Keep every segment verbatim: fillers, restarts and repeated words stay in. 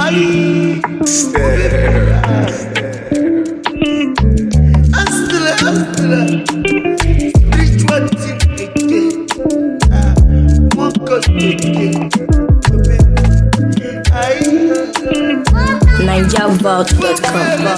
Niger Vault dot com.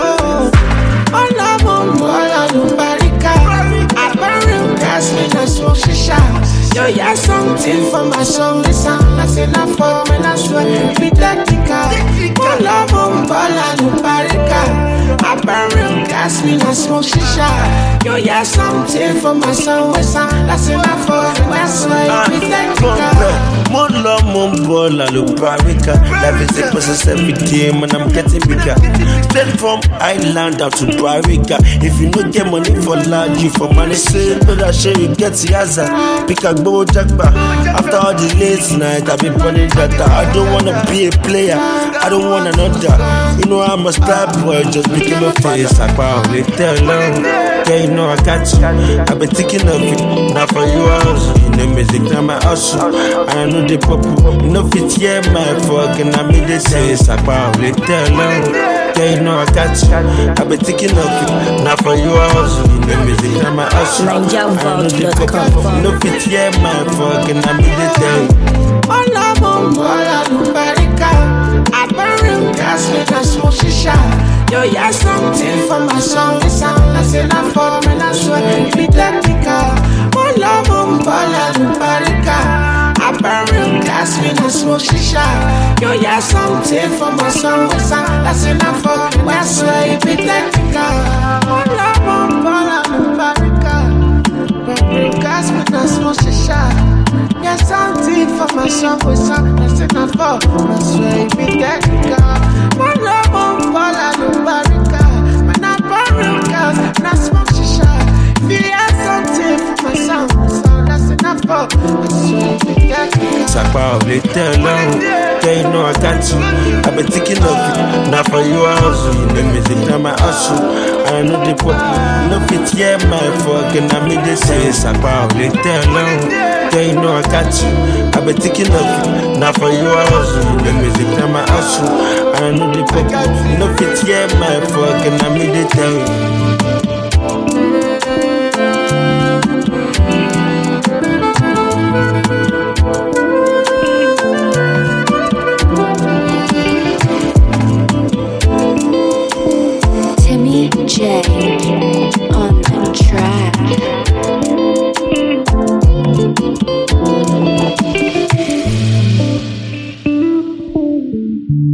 All I want, all I do, Barika. I burn real gas when I smoke shisha. Yo, yeah, something for my soul. It sound like enough for me, I swear. Be technical. All I want, all I do, Barika. I burn real gas when I smoke shisha. Yo, yeah, something for my soul. It sound like enough for me, I swear. Be technical. More love, more ball, I look Barika. Life is a process every day, man, I'm getting bigger. Straight from Island out to Barika. If you no get money for lad, you for money say, but I sure you get the answer. Pick a go jackba. After all the late night, I've been running data. I don't wanna be a player, I don't want another. You know I'm a star boy, just became a face. I probably tell long. Yeah, you know I got you. I've been thinking of it, now for you also. You know music, now my hustle. And I know the purple, you know fit, yeah, my fucking I made this face. I probably tell long. Yeah, you know I got you. I've been thinking of it, now for you also. You know music, now my hustle. Niger Vault dot com. You know fit, yeah, my fucking I made this face. All I want, all I do, Barika. I burn real gas when I smoke shisha. Yo, yeah, something for my song. It sound like enough for me, I swear. Be technical. All I want, all I do, Barika. I burn real gas when I smoke shisha. Yo, yeah, something for my song. It sound like enough for me, I swear. Be technical. All I want, all I do, Barika. Burn real gas when I smoke shisha. Yeah, something for my song. It sound like enough for me, I swear. Be technical. All I want, all I do, Barika. When I burn real gas, when I smoke shisha. If you have something for my song, it sound that's enough for me, I swear. Be technical. Sakpa, they tell long. Yeah, you know I got you. I've been thinking of you. Now for you, I hustle. You know music, now my hustle. I know the pop. You know fit, yeah, my fucking I made this say. Sakpa, they tell long. Yeah, you know I got you. I've been thinking of you. Now for you, I hustle. You know music, now my hustle. I know the pop. You know fit, yeah, my fucking I made it tell you. J on the track.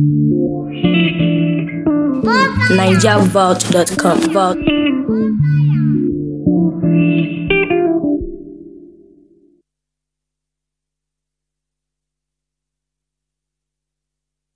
Niger Vault dot com. Vault.